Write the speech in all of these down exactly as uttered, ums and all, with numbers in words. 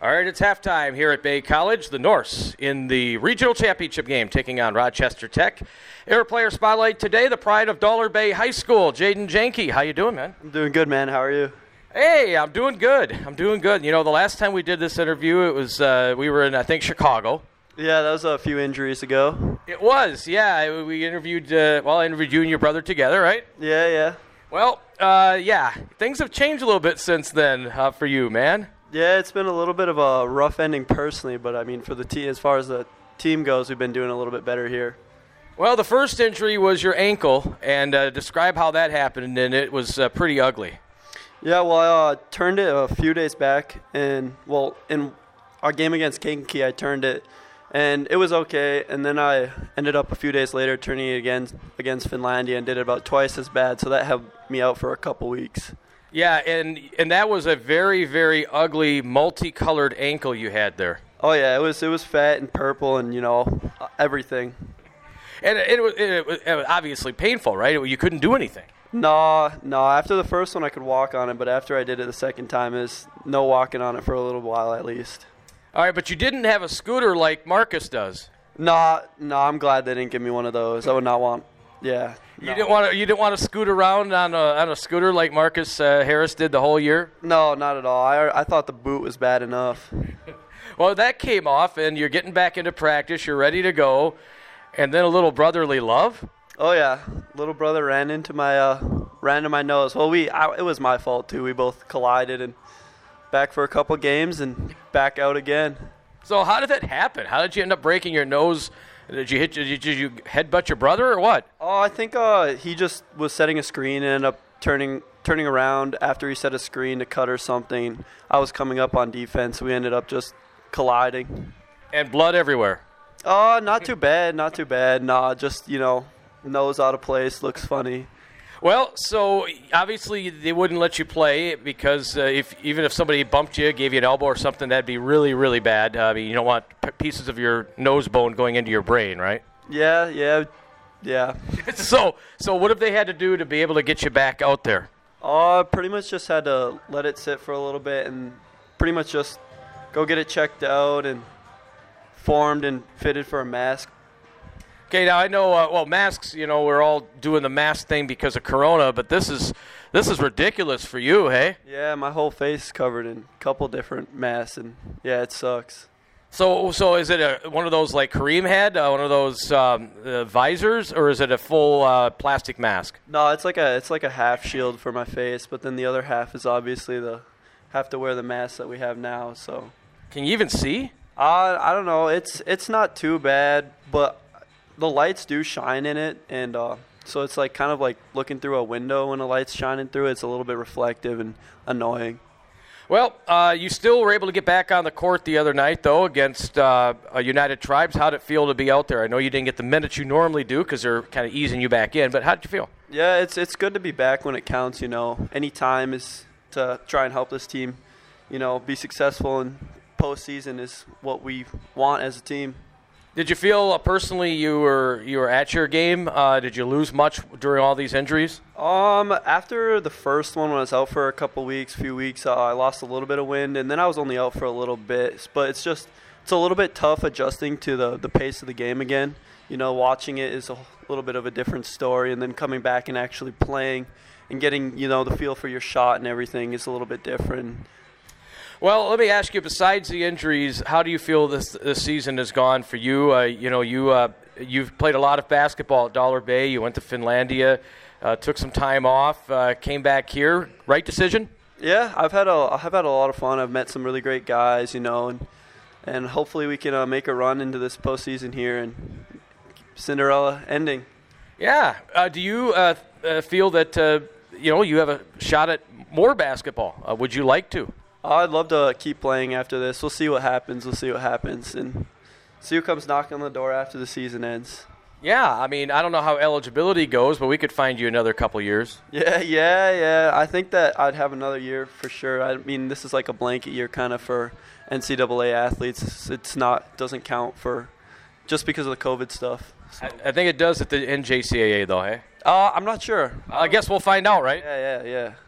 All right, it's halftime here at Bay College. The Norse in the regional championship game taking on Rochester Tech. Air Player Spotlight today, the pride of Dollar Bay High School, Jaden Janke. How you doing, man? I'm doing good, man. How are you? Hey, I'm doing good. I'm doing good. You know, the last time we did this interview, it was uh, we were in, I think, Chicago. Yeah, that was a few injuries ago. It was, yeah. We interviewed, uh, well, I interviewed you and your brother together, right? Yeah, yeah. Well, uh, yeah, things have changed a little bit since then uh, for you, man. Yeah, it's been a little bit of a rough ending personally, but I mean, for the team, as far as the team goes, we've been doing a little bit better here. Well, the first injury was your ankle, and uh, describe how that happened, and it was uh, pretty ugly. Yeah, well, I uh, turned it a few days back, and, well, in our game against Kankakee, I turned it, and it was okay, and then I ended up a few days later turning it again against Finlandia and did it about twice as bad, so that helped me out for a couple weeks. Yeah, and and that was a very, very ugly, multicolored ankle you had there. Oh, yeah, it was it was fat and purple and, you know, everything. And it, it, was, it, was, it was obviously painful, right? You couldn't do anything. No, no. After the first one, I could walk on it, but after I did it the second time, is no walking on it for a little while at least. All right, but you didn't have a scooter like Marcus does. No, no. I'm glad they didn't give me one of those. I would not want. Yeah. You no. didn't want to. You didn't want to scoot around on a on a scooter like Marcus uh, Harris did the whole year. No, not at all. I I thought the boot was bad enough. Well, that came off, and you're getting back into practice. You're ready to go, and then a little brotherly love. Oh yeah, little brother ran into my uh, ran into my nose. Well, we I, it was my fault too. We both collided and back for a couple games and back out again. So how did that happen? How did you end up breaking your nose? Did you hit? Did you, did you headbutt your brother or what? Oh, I think uh, he just was setting a screen and ended up turning turning around after he set a screen to cut or something. I was coming up on defense. We ended up just colliding. And blood everywhere. Oh, not too bad. Not too bad. Nah, just, you know, nose out of place. Looks funny. Well, so obviously they wouldn't let you play because uh, if even if somebody bumped you, gave you an elbow or something, that'd be really, really bad. Uh, I mean, you don't want p- pieces of your nose bone going into your brain, right? Yeah, yeah, yeah. so, so what have they had to do to be able to get you back out there? Oh, uh, pretty much just had to let it sit for a little bit and pretty much just go get it checked out and formed and fitted for a mask. Okay, now I know, uh, well, masks, you know, we're all doing the mask thing because of Corona, but this is this is ridiculous for you, hey? Yeah, my whole face covered in a couple different masks, and, yeah, it sucks. So so is it a, one of those like Kareem had, uh, one of those um, uh, visors, or is it a full uh, plastic mask? No, it's like a it's like a half shield for my face, but then the other half is obviously the have to wear the mask that we have now, so. Can you even see? Uh, I don't know. It's it's not too bad, but the lights do shine in it, and uh, so it's like kind of like looking through a window when the light's shining through it. It's a little bit reflective and annoying. Well, uh, you still were able to get back on the court the other night, though, against uh, United Tribes. How did it feel to be out there? I know you didn't get the minutes you normally do because they're kind of easing you back in, but how did you feel? Yeah, it's it's good to be back when it counts, you know. Any time is to try and help this team, you know, be successful, and postseason is what we want as a team. Did you feel uh, personally you were you were at your game? Uh, did you lose much during all these injuries? Um, after the first one, when I was out for a couple weeks, few weeks, uh, I lost a little bit of wind, and then I was only out for a little bit. But it's just it's a little bit tough adjusting to the the pace of the game again. You know, watching it is a little bit of a different story, and then coming back and actually playing and getting, you know, the feel for your shot and everything is a little bit different. Well, let me ask you, besides the injuries, how do you feel this this season has gone for you? Uh, you know, you, uh, you've played a lot of basketball at Dollar Bay. You went to Finlandia, uh, took some time off, uh, came back here. Right decision? Yeah, I've had a I've had a lot of fun. I've met some really great guys, you know, and and hopefully we can uh, make a run into this postseason here and Cinderella ending. Yeah. Uh, do you uh, uh, feel that, uh, you know, you have a shot at more basketball? Uh, would you like to? I'd love to keep playing after this. We'll see what happens. We'll see what happens. And see who comes knocking on the door after the season ends. Yeah, I mean, I don't know how eligibility goes, but we could find you another couple years. Yeah, yeah, yeah. I think that I'd have another year for sure. I mean, this is like a blanket year kind of for N C double A athletes. It's not, doesn't count for just because of the COVID stuff. So. I, I think it does at the N J C A A, though, hey? Uh, I'm not sure. I guess we'll find out, right? Yeah, yeah, yeah.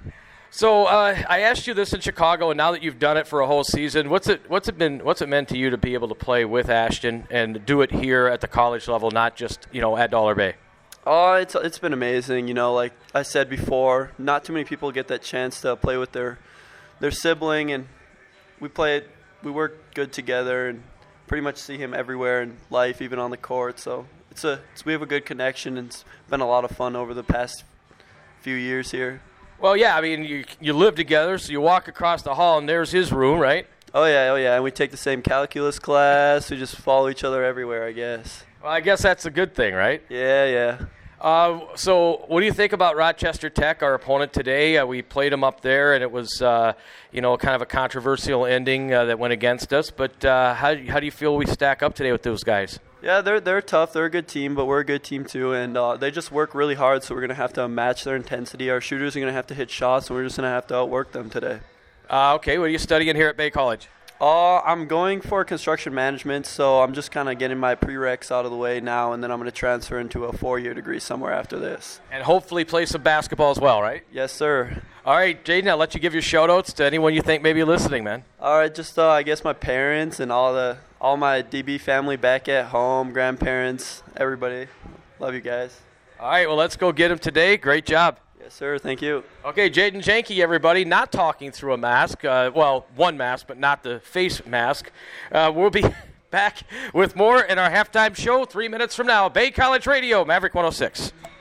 So uh, I asked you this in Chicago, and now that you've done it for a whole season, what's it what's it been what's it meant to you to be able to play with Ashton and do it here at the college level, not just you know at Dollar Bay? Oh, it's it's been amazing. You know, like I said before, not too many people get that chance to play with their their sibling, and we play we work good together, and pretty much see him everywhere in life, even on the court. So it's a it's, we have a good connection, and it's been a lot of fun over the past few years here. Well, yeah, I mean, you you live together, so you walk across the hall, and there's his room, right? Oh, yeah, oh, yeah, and we take the same calculus class. We just follow each other everywhere, I guess. Well, I guess that's a good thing, right? Yeah, yeah. Uh, so what do you think about Rochester Tech, our opponent today? Uh, we played them up there, and it was, uh, you know, kind of a controversial ending uh, that went against us. But uh, how, how do you feel we stack up today with those guys? Yeah, they're they're tough. They're a good team, but we're a good team too, and uh, they just work really hard. So we're gonna have to match their intensity. Our shooters are gonna have to hit shots, and we're just gonna have to outwork them today. Uh, okay, what are you studying here at Bay College? Uh, I'm going for construction management, so I'm just kind of getting my prereqs out of the way now, and then I'm gonna transfer into a four-year degree somewhere after this. And hopefully play some basketball as well, right? Yes, sir. All right, Jaden, I'll let you give your shout-outs to anyone you think may be listening, man. All right, just uh, I guess my parents and all the all my D B family back at home, grandparents, everybody. Love you guys. All right, well, let's go get him today. Great job. Yes, sir. Thank you. Okay, Jaden Janke, everybody, not talking through a mask. Uh, well, one mask, but not the face mask. Uh, we'll be back with more in our halftime show three minutes from now. Bay College Radio, Maverick one oh six.